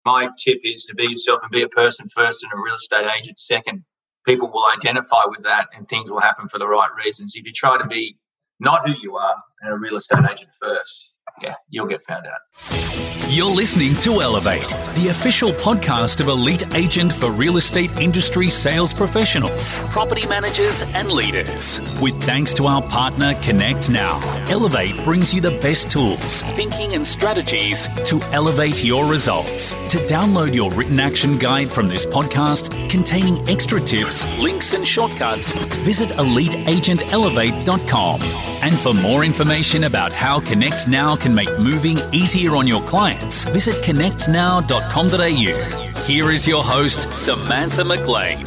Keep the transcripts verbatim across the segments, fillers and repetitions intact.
My tip is to be yourself and be a person first and a real estate agent second. People will identify with that and things will happen for the right reasons. If you try to be not who you are and a real estate agent first, yeah, you'll get found out. You're listening to Elevate, the official podcast of Elite Agent for real estate industry sales professionals, property managers and leaders. With thanks to our partner Connect Now, Elevate brings you the best tools, thinking and strategies to elevate your results. To download your written action guide from this podcast containing extra tips, links and shortcuts, visit elite agent elevate dot com. And for more information about how Connect Now can make moving easier on your clients, visit connect now dot com dot a u. Here is your host, Samantha McLean.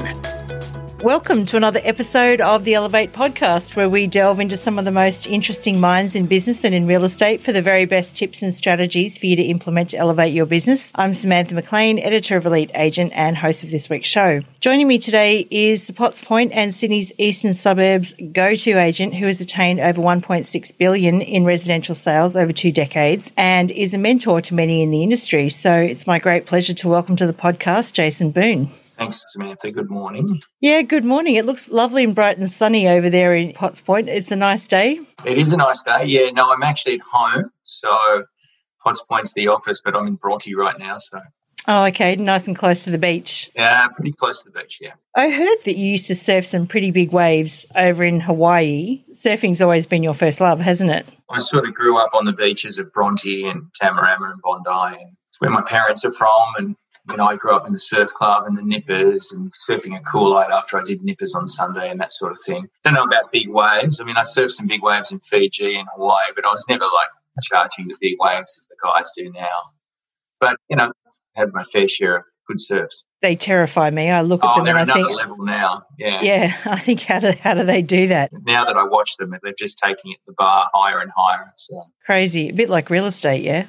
Welcome to another episode of the Elevate podcast, where we delve into some of the most interesting minds in business and in real estate for the very best tips and strategies for you to implement to elevate your business. I'm Samantha McLean, editor of Elite Agent and host of this week's show. Joining me today is the Potts Point and Sydney's eastern suburbs go-to agent who has attained over one point six billion dollars in residential sales over two decades and is a mentor to many in the industry. So it's my great pleasure to welcome to the podcast Jason Boone. Thanks, Samantha. Good morning. Yeah, good morning. It looks lovely and bright and sunny over there in Potts Point. It's a nice day. It is a nice day. Yeah, no, I'm actually at home. So Potts Point's the office, but I'm in Bronte right now. So. Oh, okay. Nice and close to the beach. Yeah, pretty close to the beach, yeah. I heard that you used to surf some pretty big waves over in Hawaii. Surfing's always been your first love, hasn't it? I sort of grew up on the beaches of Bronte and Tamarama and Bondi. And it's where my parents are from, and you know, I grew up in the surf club and the nippers and surfing a Kool-Aid after I did nippers on Sunday and that sort of thing. Don't know about big waves. I mean, I surfed some big waves in Fiji and Hawaii, but I was never like charging the big waves that the guys do now. But, you know, I had my fair share of good surfs. They terrify me. I look at oh, them they're and I another think, level now. Yeah. Yeah, I think how do, how do they do that? Now that I watch them, they're just taking it the bar higher and higher. So. Crazy. A bit like real estate, yeah?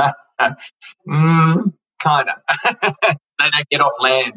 mm, kind of. They don't get off land.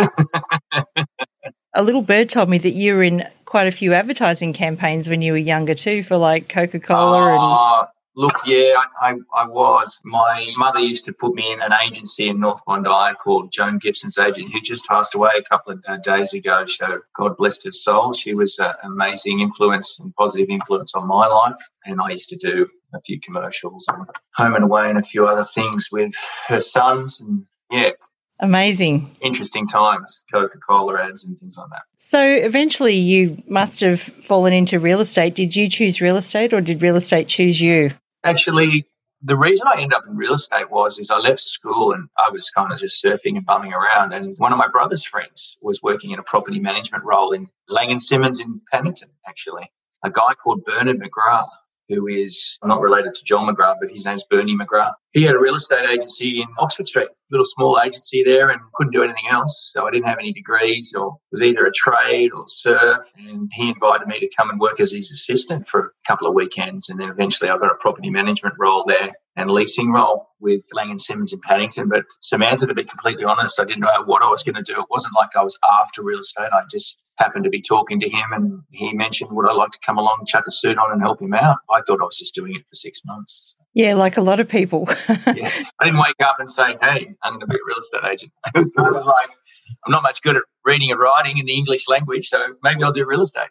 A little bird told me that you were in quite a few advertising campaigns when you were younger too, for like Coca-Cola. Oh, and look, yeah, I, I, I was. My mother used to put me in an agency in North Bondi called Joan Gibson's Agent, who just passed away a couple of uh, days ago. So God bless her soul. She was an amazing influence and positive influence on my life. And I used to do a few commercials and Home and Away and a few other things with her sons. And yeah. Amazing. Interesting times, Coca-Cola ads and things like that. So eventually you must have fallen into real estate. Did you choose real estate or did real estate choose you? Actually, the reason I ended up in real estate was is I left school and I was kind of just surfing and bumming around, and one of my brother's friends was working in a property management role in Lang and Simmons in Paddington, actually. A guy called Bernard McGrath, who is not related to John McGrath, but his name's Bernie McGrath. He had a real estate agency in Oxford Street, little small agency there, and couldn't do anything else. So I didn't have any degrees, or was either a trade or surf. And he invited me to come and work as his assistant for a couple of weekends. And then eventually I got a property management role there and leasing role with Lang and Simmons in Paddington. But Samantha, to be completely honest, I didn't know what I was going to do. It wasn't like I was after real estate. I just happened to be talking to him and he mentioned, would I like to come along, chuck a suit on and help him out? I thought I was just doing it for six months. Yeah, like a lot of people. Yeah. I didn't wake up and say, hey, I'm going to be a real estate agent. I was sort of like, I'm not much good at reading and writing in the English language, so maybe I'll do real estate.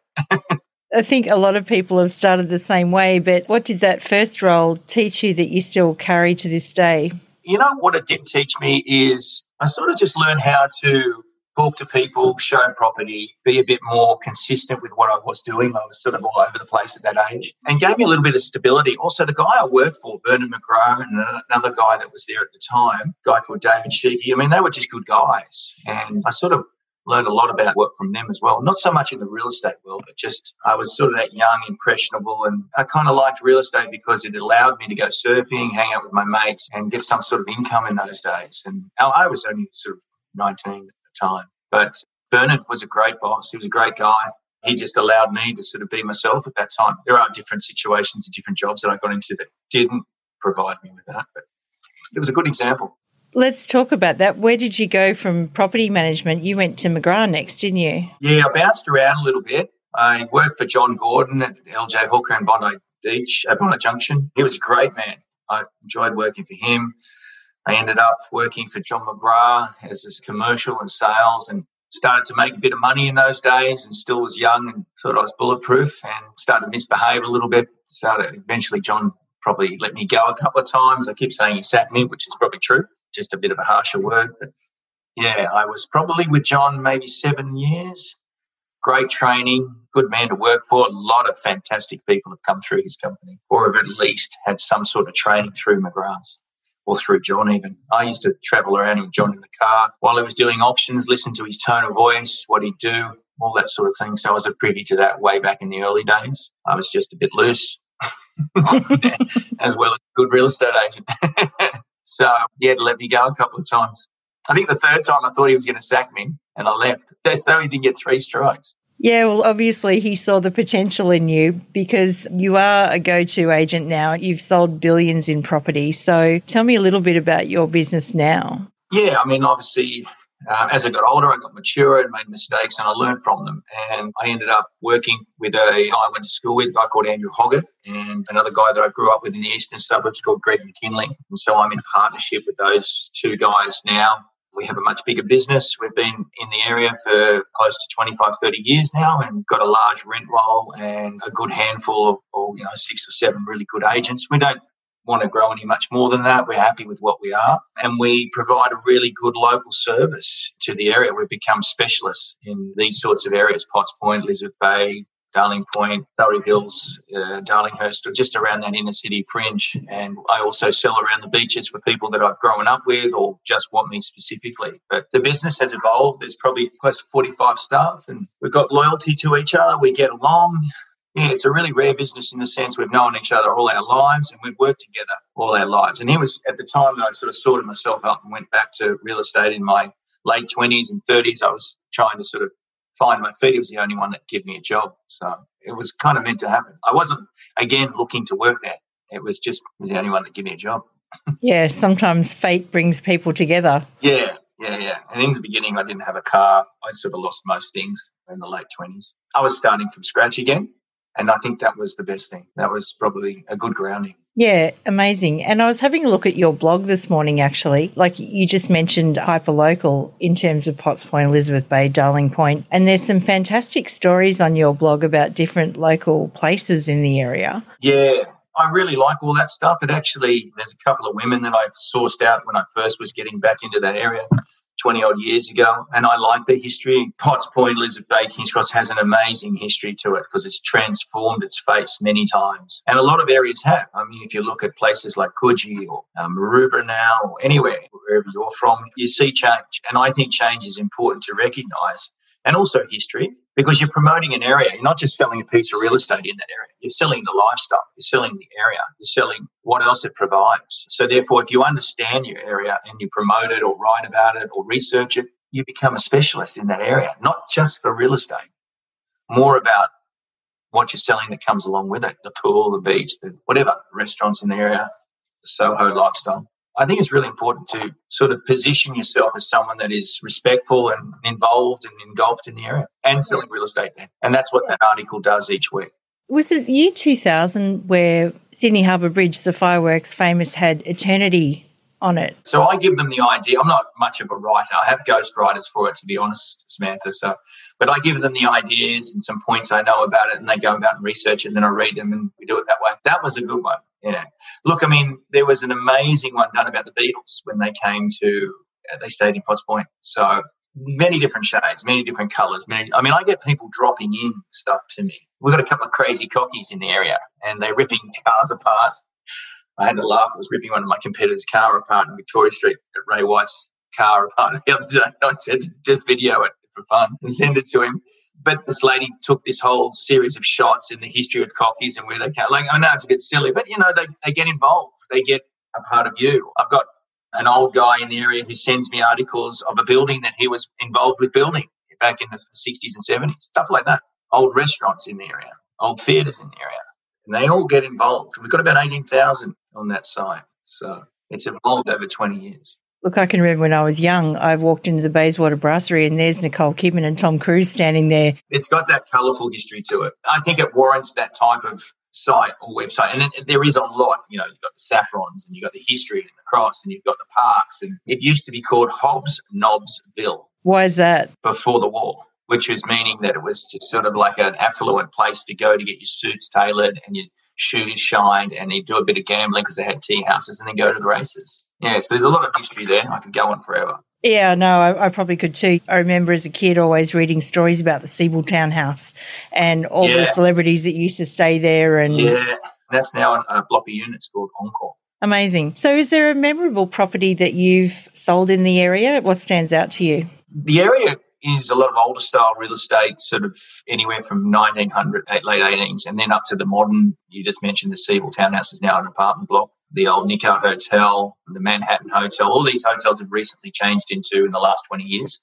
I think a lot of people have started the same way, but what did that first role teach you that you still carry to this day? You know, what it did teach me is I sort of just learned how to talk to people, show property, be a bit more consistent with what I was doing. I was sort of all over the place at that age and gave me a little bit of stability. Also, the guy I worked for, Bernard McGrath, and another guy that was there at the time, a guy called David Sheehy, I mean, they were just good guys. And I sort of learned a lot about work from them as well. Not so much in the real estate world, but just I was sort of that young, impressionable, and I kind of liked real estate because it allowed me to go surfing, hang out with my mates and get some sort of income in those days. And I was only sort of nineteen at the time. But Bernard was a great boss. He was a great guy. He just allowed me to sort of be myself at that time. There are different situations and different jobs that I got into that didn't provide me with that, but it was a good example. Let's talk about that. Where did you go from property management? You went to McGrath next, didn't you? Yeah, I bounced around a little bit. I worked for John Gordon at L J Hooker and Bondi Beach, at Bondi Junction. He was a great man. I enjoyed working for him. I ended up working for John McGrath as this commercial and sales, and started to make a bit of money in those days, and still was young and thought I was bulletproof, and started to misbehave a little bit. Started eventually John probably let me go a couple of times. I keep saying he sacked me, which is probably true, just a bit of a harsher word. But yeah, I was probably with John maybe seven years. Great training, good man to work for. A lot of fantastic people have come through his company, or have at least had some sort of training through McGrath's, or through John even. I used to travel around with John in the car while he was doing auctions, listen to his tone of voice, what he'd do, all that sort of thing. So I was a privy to that way back in the early days. I was just a bit loose, as well as a good real estate agent. So he had to let me go a couple of times. I think the third time I thought he was going to sack me, and I left. So he didn't get three strikes. Yeah, well, obviously he saw the potential in you, because you are a go-to agent now. You've sold billions in property. So tell me a little bit about your business now. Yeah, I mean, obviously, um, as I got older, I got mature and made mistakes, and I learned from them. And I ended up working with a guy I went to school with, a guy called Andrew Hoggett, and another guy that I grew up with in the eastern suburbs called Greg McKinley. And so I'm in partnership with those two guys now. We have a much bigger business. We've been in the area for close to twenty-five, thirty years now, and got a large rent roll and a good handful of, or, you know, six or seven really good agents. We don't want to grow any much more than that. We're happy with what we are, and we provide a really good local service to the area. We've become specialists in these sorts of areas: Potts Point, Elizabeth Bay, Darling Point, Surrey Hills, uh, Darlinghurst, or just around that inner city fringe. And I also sell around the beaches for people that I've grown up with or just want me specifically. But the business has evolved. There's probably close to forty-five staff, and we've got loyalty to each other. We get along. Yeah, it's a really rare business in the sense we've known each other all our lives, and we've worked together all our lives. And he was, at the time that I sort of sorted myself up and went back to real estate in my late twenties and thirties, I was trying to sort of find my feet. He was the only one that gave me a job. So it was kind of meant to happen. I wasn't, again, looking to work there. It was just, he was the only one that gave me a job. Yeah, sometimes fate brings people together. Yeah, yeah, yeah. And in the beginning, I didn't have a car. I sort of lost most things in the late twenties. I was starting from scratch again, and I think that was the best thing. That was probably a good grounding. Yeah, amazing. And I was having a look at your blog this morning, actually. Like you just mentioned hyperlocal in terms of Potts Point, Elizabeth Bay, Darling Point. And there's some fantastic stories on your blog about different local places in the area. Yeah, I really like all that stuff. It actually, there's a couple of women that I sourced out when I first was getting back into that area twenty odd years ago, and I like the history. Potts Point, Elizabeth Bay, Kings Cross has an amazing history to it because it's transformed its face many times, and a lot of areas have. I mean, if you look at places like Coogee or um, Maroubra now, or anywhere, wherever you're from, you see change, and I think change is important to recognise, and also history, because you're promoting an area. You're not just selling a piece of real estate in that area. You're selling the lifestyle. You're selling the area. You're selling what else it provides. So therefore, if you understand your area and you promote it or write about it or research it, you become a specialist in that area, not just for real estate, more about what you're selling that comes along with it, the pool, the beach, the whatever, restaurants in the area, the Soho lifestyle. I think it's really important to sort of position yourself as someone that is respectful and involved and engulfed in the area and selling real estate there. And that's what that article does each week. Was it year two thousand where Sydney Harbour Bridge, the fireworks famous, had Eternity on it? So I give them the idea. I'm not much of a writer. I have ghost writers for it, to be honest, Samantha. So, but I give them the ideas and some points I know about it, and they go about and research it, and then I read them, and we do it that way. That was a good one. Yeah. Look, I mean, there was an amazing one done about the Beatles when they came to, uh, they stayed in Potts Point. So many different shades, many different colours. Many, I mean, I get people dropping in stuff to me. We've got a couple of crazy cockies in the area, and they're ripping cars apart. I had to laugh. I was ripping one of my competitors' car apart in Victoria Street at Ray White's car apart the other day. I said, just video it for fun and send it to him. But this lady took this whole series of shots in the history of cockies and where they came. Like, I know it's a bit silly, but, you know, they, they get involved. They get a part of you. I've got an old guy in the area who sends me articles of a building that he was involved with building back in the sixties and seventies, stuff like that. Old restaurants in the area, old theatres in the area. And they all get involved. We've got about eighteen thousand on that site. So it's evolved over twenty years. Look, I can remember when I was young, I walked into the Bayswater Brasserie and there's Nicole Kidman and Tom Cruise standing there. It's got that colourful history to it. I think it warrants that type of site or website. And it, there is a lot, you know, you've got the saffrons and you've got the history and the cross and you've got the parks. And it used to be called Hobbs Nobbsville. Why is that? Before the war, which was meaning that it was just sort of like an affluent place to go to get your suits tailored and your shoes shined, and you do a bit of gambling because they had tea houses and then go to the races. Yeah, so there's a lot of history there. I could go on forever. Yeah, no, I, I probably could too. I remember as a kid always reading stories about the Siebel Townhouse and all yeah. the celebrities that used to stay there. And yeah, that's now a block of units called Encore. Amazing. So is there a memorable property that you've sold in the area? What stands out to you? The area is a lot of older style real estate, sort of anywhere from nineteen hundred, late eighteens, and then up to the modern. You just mentioned the Siebel Townhouse is now an apartment block. The old Nico Hotel, the Manhattan Hotel, all these hotels have recently changed into in the last twenty years.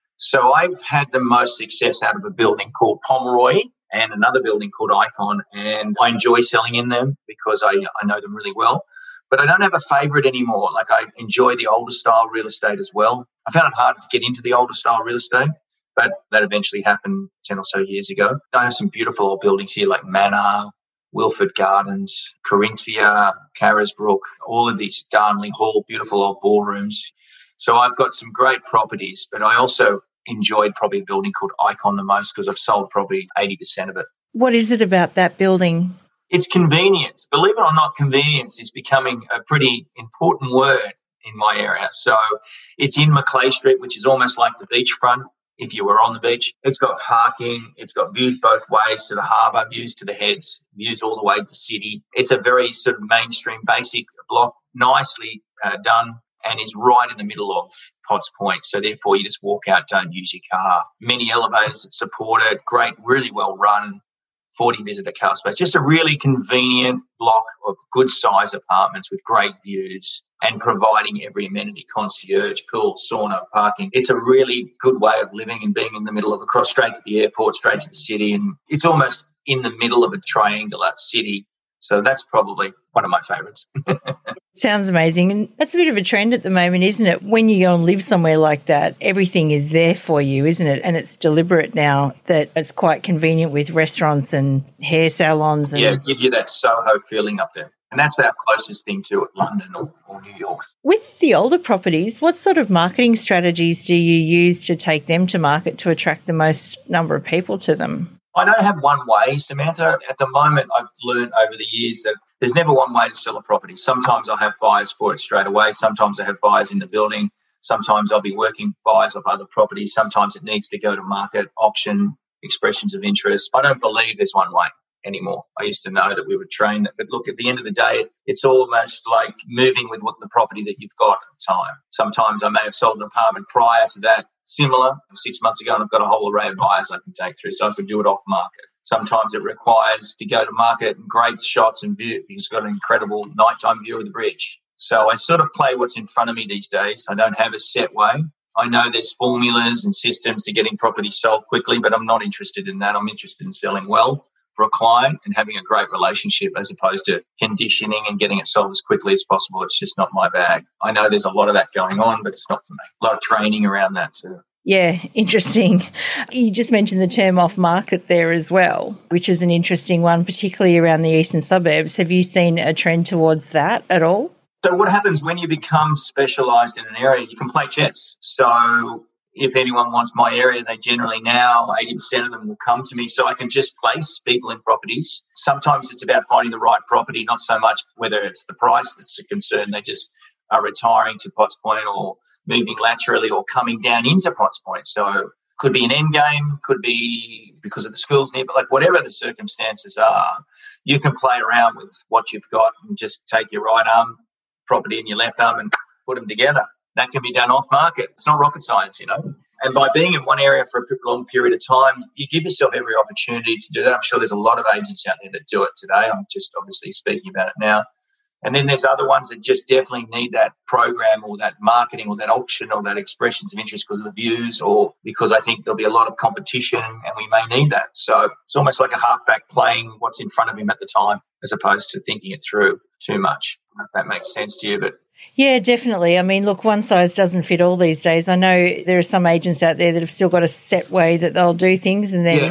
So I've had the most success out of a building called Pomeroy and another building called Icon, and I enjoy selling in them because I, I know them really well. But I don't have a favourite anymore. Like, I enjoy the older style real estate as well. I found it hard to get into the older style real estate, but that eventually happened ten or so years ago. I have some beautiful old buildings here like Manor, Wilford Gardens, Corinthia, Carisbrook, all of these, Darnley Hall, beautiful old ballrooms. So I've got some great properties, but I also enjoyed probably a building called Icon the most because I've sold probably eighty percent of it. What is it about that building? It's convenience. Believe it or not, convenience is becoming a pretty important word in my area. So it's in Macleay Street, which is almost like the beachfront if you were on the beach. It's got parking. It's got views both ways to the harbour, views to the heads, views all the way to the city. It's a very sort of mainstream, basic block, nicely uh, done, and is right in the middle of Potts Point. So therefore, you just walk out, don't use your car. Many elevators that support it, great, really well run. forty visitor car space, just a really convenient block of good size apartments with great views and providing every amenity, concierge, pool, sauna, parking. It's a really good way of living and being in the middle of across straight to the airport, straight to the city. And it's almost in the middle of a triangular city. So that's probably one of my favourites. Sounds amazing. And that's a bit of a trend at the moment, isn't it? When you go and live somewhere like that, everything is there for you, isn't it? And it's deliberate now that it's quite convenient with restaurants and hair salons. And yeah, give you that Soho feeling up there. And that's our closest thing to it, London or, or New York. With the older properties, what sort of marketing strategies do you use to take them to market to attract the most number of people to them? I don't have one way, Samantha. At the moment, I've learned over the years that there's never one way to sell a property. Sometimes I'll have buyers for it straight away. Sometimes I have buyers in the building. Sometimes I'll be working buyers of other properties. Sometimes it needs to go to market, auction, expressions of interest. I don't believe there's one way anymore. I used to know that we would train it. But look, at the end of the day, it's almost like moving with what the property that you've got at the time. Sometimes I may have sold an apartment prior to that, similar, six months ago, and I've got a whole array of buyers I can take through, so I can do it off market. Sometimes it requires to go to market and great shots and view because it's got an incredible nighttime view of the bridge. So I sort of play what's in front of me these days. I don't have a set way. I know there's formulas and systems to getting property sold quickly, but I'm not interested in that. I'm interested in selling well for a client and having a great relationship as opposed to conditioning and getting it sold as quickly as possible. It's just not my bag. I know there's a lot of that going on, but it's not for me. A lot of training around that too. Yeah, interesting. You just mentioned the term off market there as well, which is an interesting one, particularly around the eastern suburbs. Have you seen a trend towards that at all? So what happens when you become specialised in an area, you can play chess. So if anyone wants my area, they generally now, eighty percent of them will come to me so I can just place people in properties. Sometimes it's about finding the right property, not so much whether it's the price that's a concern. They just are retiring to Potts Point or moving laterally or coming down into Potts Point. So could be an end game, could be because of the schools near, but like whatever the circumstances are, you can play around with what you've got and just take your right arm property and your left arm and put them together. That can be done off market. It's not rocket science, you know. And by being in one area for a long period of time, you give yourself every opportunity to do that. I'm sure there's a lot of agents out there that do it today. I'm just obviously speaking about it now. And then there's other ones that just definitely need that program or that marketing or that auction or that expressions of interest because of the views or because I think there'll be a lot of competition and we may need that. So it's almost like a halfback playing what's in front of him at the time as opposed to thinking it through too much. I don't know if that makes sense to you, but yeah, definitely. I mean, look, one size doesn't fit all these days. I know there are some agents out there that have still got a set way that they'll do things and then yeah.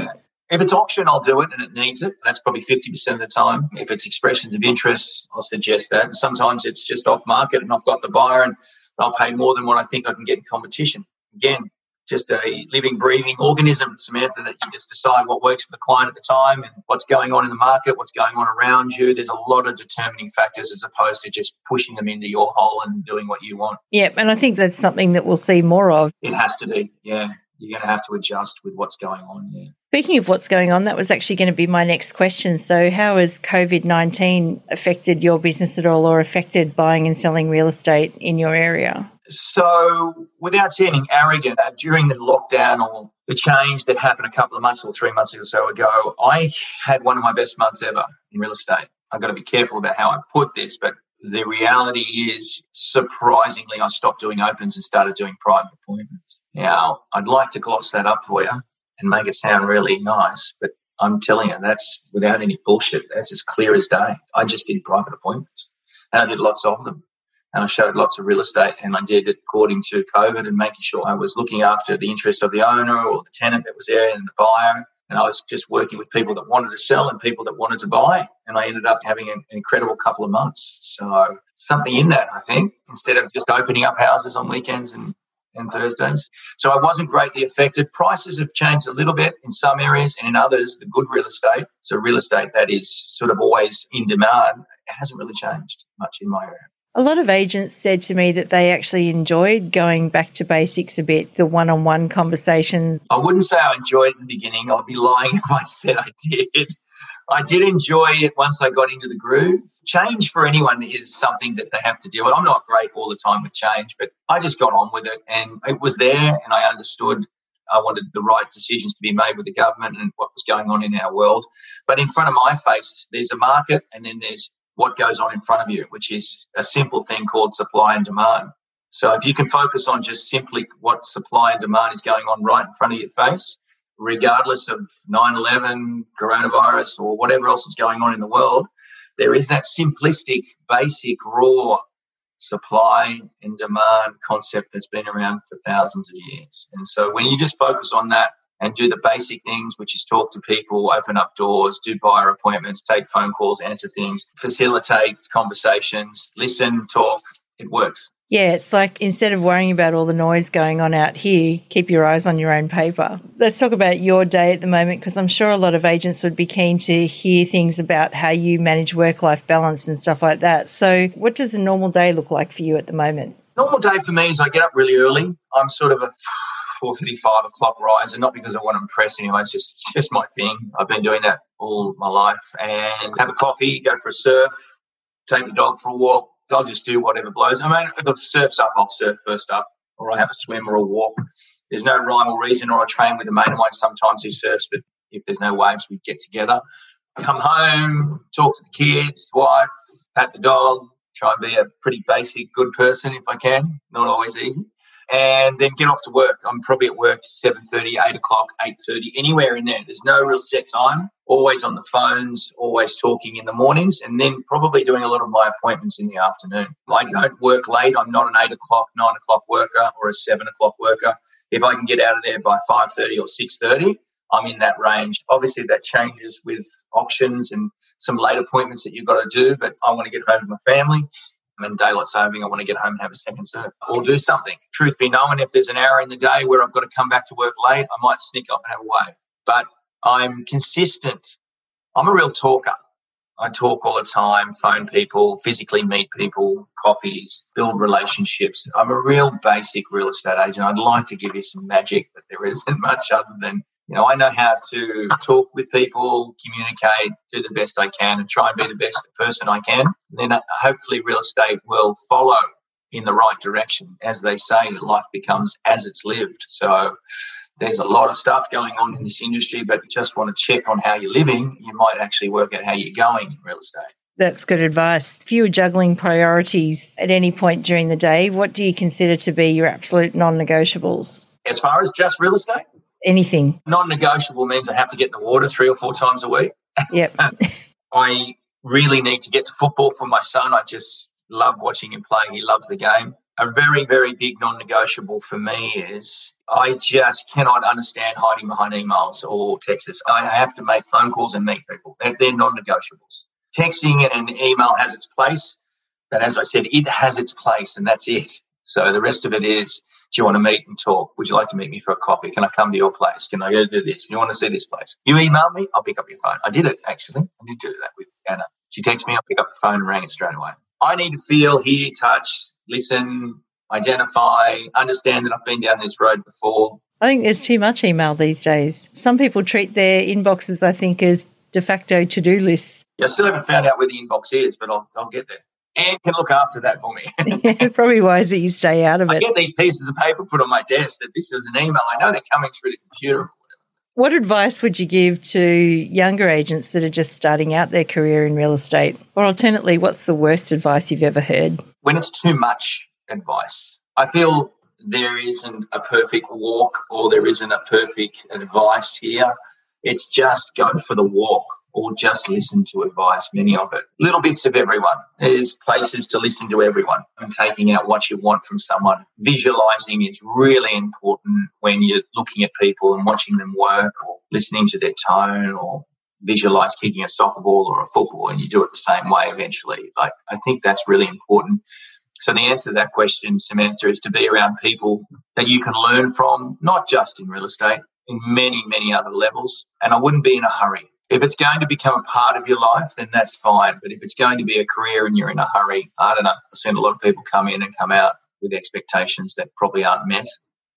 If it's auction, I'll do it and it needs it. That's probably fifty percent of the time. If it's expressions of interest, I'll suggest that. And sometimes it's just off market and I've got the buyer and I'll pay more than what I think I can get in competition. Again, just a living, breathing organism, Samantha, that you just decide what works for the client at the time and what's going on in the market, what's going on around you. There's a lot of determining factors as opposed to just pushing them into your hole and doing what you want. Yeah, and I think that's something that we'll see more of. It has to be, yeah. You're going to have to adjust with what's going on, yeah. Speaking of what's going on, that was actually going to be my next question. So how has COVID nineteen affected your business at all or affected buying and selling real estate in your area? So without sounding arrogant, uh, during the lockdown or the change that happened a couple of months or three months or so ago, I had one of my best months ever in real estate. I've got to be careful about how I put this, but the reality is, surprisingly, I stopped doing opens and started doing private appointments. Now, I'd like to gloss that up for you and make it sound really nice, but I'm telling you, that's without any bullshit. That's as clear as day. I just did private appointments, and I did lots of them. And I showed lots of real estate, and I did it according to COVID and making sure I was looking after the interests of the owner or the tenant that was there and the buyer. And I was just working with people that wanted to sell and people that wanted to buy. And I ended up having an incredible couple of months. So something in that, I think, instead of just opening up houses on weekends and, and Thursdays. So I wasn't greatly affected. Prices have changed a little bit in some areas, and in others, the good real estate, so real estate that is sort of always in demand, it hasn't really changed much in my area. A lot of agents said to me that they actually enjoyed going back to basics a bit, the one-on-one conversation. I wouldn't say I enjoyed it in the beginning. I'd be lying if I said I did. I did enjoy it once I got into the groove. Change for anyone is something that they have to deal with. I'm not great all the time with change, but I just got on with it and it was there and I understood I wanted the right decisions to be made with the government and what was going on in our world. But in front of my face, there's a market and then there's what goes on in front of you, which is a simple thing called supply and demand. So if you can focus on just simply what supply and demand is going on right in front of your face, regardless of nine eleven, coronavirus, or whatever else is going on in the world, there is that simplistic, basic, raw supply and demand concept that's been around for thousands of years. And so when you just focus on that, and do the basic things, which is talk to people, open up doors, do buyer appointments, take phone calls, answer things, facilitate conversations, listen, talk. It works. Yeah, it's like instead of worrying about all the noise going on out here, keep your eyes on your own paper. Let's talk about your day at the moment, because I'm sure a lot of agents would be keen to hear things about how you manage work-life balance and stuff like that. So what does a normal day look like for you at the moment? Normal day for me is I get up really early. I'm sort of a four thirty, five o'clock rise, and not because I want to impress anyone, it's just, it's just my thing. I've been doing that all my life. And have a coffee, go for a surf, take the dog for a walk. I'll just do whatever blows. I mean, if the surf's up, I'll surf first up, or I'll have a swim or a walk. There's no rhyme or reason, or I train with a mate of mine sometimes who surfs, but if there's no waves, we get together. Come home, talk to the kids, wife, pat the dog, try and be a pretty basic good person if I can. Not always easy. And then get off to work. I'm probably at work seven thirty, eight o'clock, eight thirty, anywhere in there. There's no real set time. Always on the phones, always talking in the mornings, and then probably doing a lot of my appointments in the afternoon. I don't work late. I'm not an eight o'clock, nine o'clock worker or a seven o'clock worker. If I can get out of there by five thirty or six thirty, I'm in that range. Obviously, that changes with auctions and some late appointments that you've got to do, but I want to get home to my family. And daylight saving, I want to get home and have a second surf or do something. Truth be known, if there's an hour in the day where I've got to come back to work late, I might sneak up and have a wave. But I'm consistent. I'm a real talker. I talk all the time, phone people, physically meet people, coffees, build relationships. I'm a real basic real estate agent. I'd like to give you some magic, but there isn't much other than, you know, I know how to talk with people, communicate, do the best I can, and try and be the best person I can. And then hopefully real estate will follow in the right direction. As they say, life becomes as it's lived. So there's a lot of stuff going on in this industry, but you just want to check on how you're living, you might actually work out how you're going in real estate. That's good advice. If you were juggling priorities at any point during the day, what do you consider to be your absolute non-negotiables? As far as just real estate? Anything. Non-negotiable means I have to get in the water three or four times a week. Yep. I really need to get to football for my son. I just love watching him play. He loves the game. A very, very big non-negotiable for me is I just cannot understand hiding behind emails or texts. I have to make phone calls and meet people. They're, they're non-negotiables. Texting and email has its place, but as I said, it has its place and that's it. So the rest of it is, do you want to meet and talk? Would you like to meet me for a coffee? Can I come to your place? Can I go do this? Do you want to see this place? You email me, I'll pick up your phone. I did it, actually. I did do that with Anna. She texts me, I'll pick up the phone and rang it straight away. I need to feel, hear, touch, listen, identify, understand that I've been down this road before. I think there's too much email these days. Some people treat their inboxes, I think, as de facto to-do lists. Yeah, I still haven't found out where the inbox is, but I'll, I'll get there. Anne can look after that for me. Yeah, probably wise that you stay out of I it. get these pieces of paper put on my desk that this is an email. I know they're coming through the computer. What advice would you give to younger agents that are just starting out their career in real estate? Or alternately, what's the worst advice you've ever heard? When it's too much advice. I feel there isn't a perfect walk or there isn't a perfect advice here. It's just go for the walk or just listen to advice, many of it. Little bits of everyone. There's places to listen to everyone and taking out what you want from someone. Visualising is really important when you're looking at people and watching them work or listening to their tone or visualise kicking a soccer ball or a football and you do it the same way eventually. Like, I think that's really important. So the answer to that question, Samantha, is to be around people that you can learn from, not just in real estate, in many, many other levels. And I wouldn't be in a hurry. If it's going to become a part of your life, then that's fine. But if it's going to be a career and you're in a hurry, I don't know. I've seen a lot of people come in and come out with expectations that probably aren't met.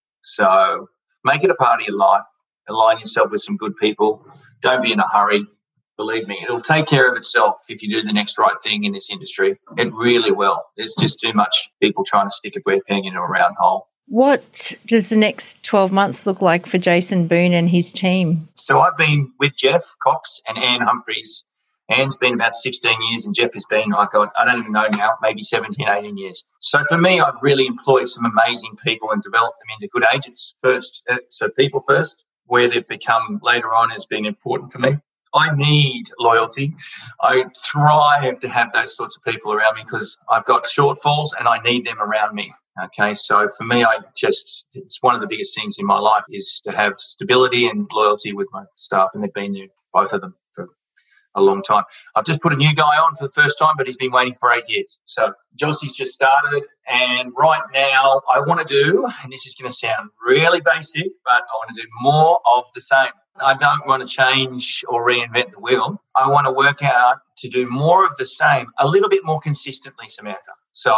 So make it a part of your life. Align yourself with some good people. Don't be in a hurry. Believe me, it'll take care of itself if you do the next right thing in this industry. It really will. There's just too much people trying to stick a square peg into a round hole. What does the next twelve months look like for Jason Boone and his team? So I've been with Jeff Cox and Anne Humphreys. Anne's been about sixteen years and Jeff has been, I got, I don't even know now, maybe seventeen, eighteen years. So for me, I've really employed some amazing people and developed them into good agents first. Uh, so people first, where they've become later on has been important for me. I need loyalty. I thrive to have those sorts of people around me because I've got shortfalls and I need them around me. Okay, so for me, I just, it's one of the biggest things in my life is to have stability and loyalty with my staff, and they've been there, both of them, for a long time. I've just put a new guy on for the first time, but he's been waiting for eight years. So Josie's just started, and right now I want to do, and this is going to sound really basic, but I want to do more of the same. I don't want to change or reinvent the wheel. I want to work out to do more of the same, a little bit more consistently, Samantha. So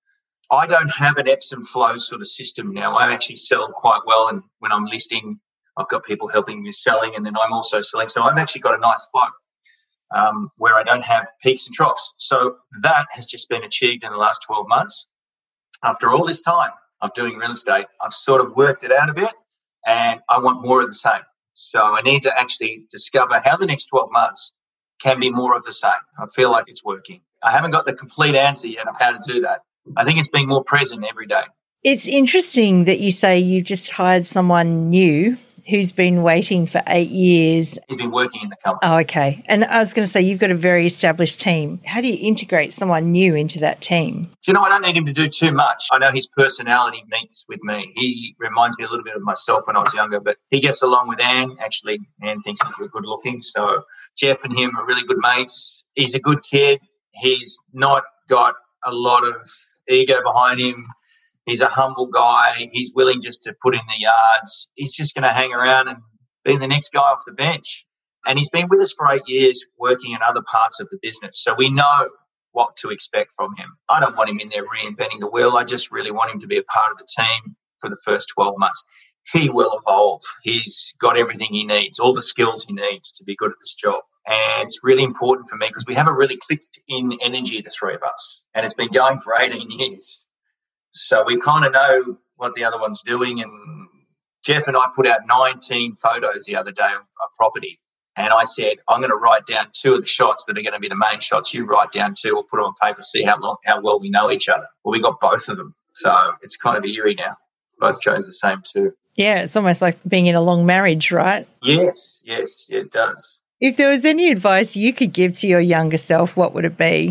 I don't have an ebbs and flows sort of system now. I actually sell quite well, and when I'm listing, I've got people helping me selling, and then I'm also selling. So I've actually got a nice flow um, where I don't have peaks and troughs. So that has just been achieved in the last twelve months. After all this time of doing real estate, I've sort of worked it out a bit, and I want more of the same. So I need to actually discover how the next twelve months can be more of the same. I feel like it's working. I haven't got the complete answer yet of how to do that. I think it's being more present every day. It's interesting that you say you just hired someone new who's been waiting for eight years. He's been working in the company. Oh, okay. And I was going to say, you've got a very established team. How do you integrate someone new into that team? Do you know, I don't need him to do too much. I know his personality meets with me. He reminds me a little bit of myself when I was younger, but he gets along with Anne. Actually, Anne thinks he's good looking. So Jeff and him are really good mates. He's a good kid. He's not got a lot of ego behind him. He's a humble guy. He's willing just to put in the yards. He's just going to hang around and be the next guy off the bench. And he's been with us for eight years working in other parts of the business. So we know what to expect from him. I don't want him in there reinventing the wheel. I just really want him to be a part of the team for the first twelve months. He will evolve. He's got everything he needs, all the skills he needs to be good at this job. And it's really important for me because we haven't really clicked in energy, the three of us. And it's been going for eighteen years. So we kind of know what the other one's doing. And Jeff and I put out nineteen photos the other day of a property. And I said, I'm going to write down two of the shots that are going to be the main shots. You write down two or put them on paper, see how long, how well we know each other. Well, we got both of them. So it's kind of eerie now. Both chose the same too. Yeah, it's almost like being in a long marriage, right? Yes, yes, it does. If there was any advice you could give to your younger self, what would it be?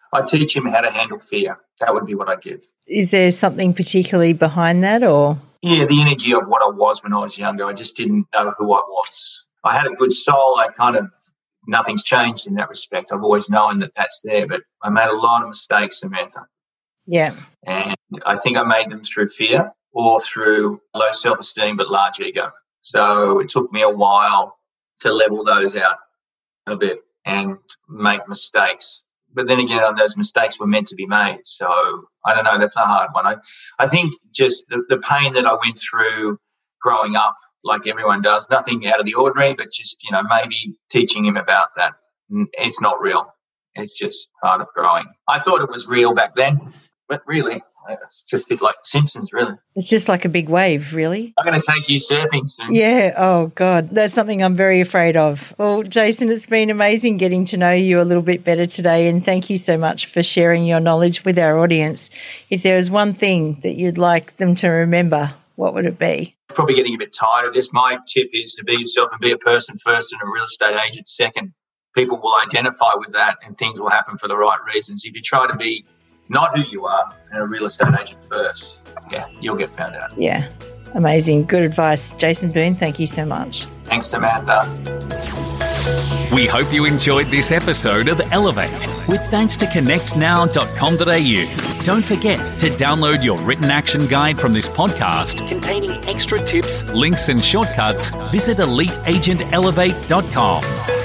I'd teach him how to handle fear. That would be what I'd give. Is there something particularly behind that, or? Yeah, the energy of what I was when I was younger. I just didn't know who I was. I had a good soul. I kind of, nothing's changed in that respect. I've always known that that's there, but I made a lot of mistakes, Samantha. Yeah. And I think I made them through fear or through low self-esteem but large ego. So it took me a while to level those out a bit and make mistakes. But then again, those mistakes were meant to be made. So I don't know, that's a hard one. I, I think just the, the pain that I went through growing up, like everyone does, nothing out of the ordinary, but just, you know, maybe teaching him about that. It's not real. It's just part of growing. I thought it was real back then, but really, it's just a bit like Simpsons, really. It's just like a big wave, really. I'm going to take you surfing soon. Yeah. Oh, God. That's something I'm very afraid of. Well, Jason, it's been amazing getting to know you a little bit better today, and thank you so much for sharing your knowledge with our audience. If there was one thing that you'd like them to remember, what would it be? Probably getting a bit tired of this. My tip is to be yourself and be a person first and a real estate agent second. People will identify with that and things will happen for the right reasons. If you try to be not who you are and a real estate agent first, yeah, you'll get found out. Yeah, amazing. Good advice. Jason Boone, thank you so much. Thanks, Samantha. We hope you enjoyed this episode of Elevate with thanks to connect now dot com dot a u. Don't forget to download your written action guide from this podcast containing extra tips, links and shortcuts. Visit elite agent elevate dot com.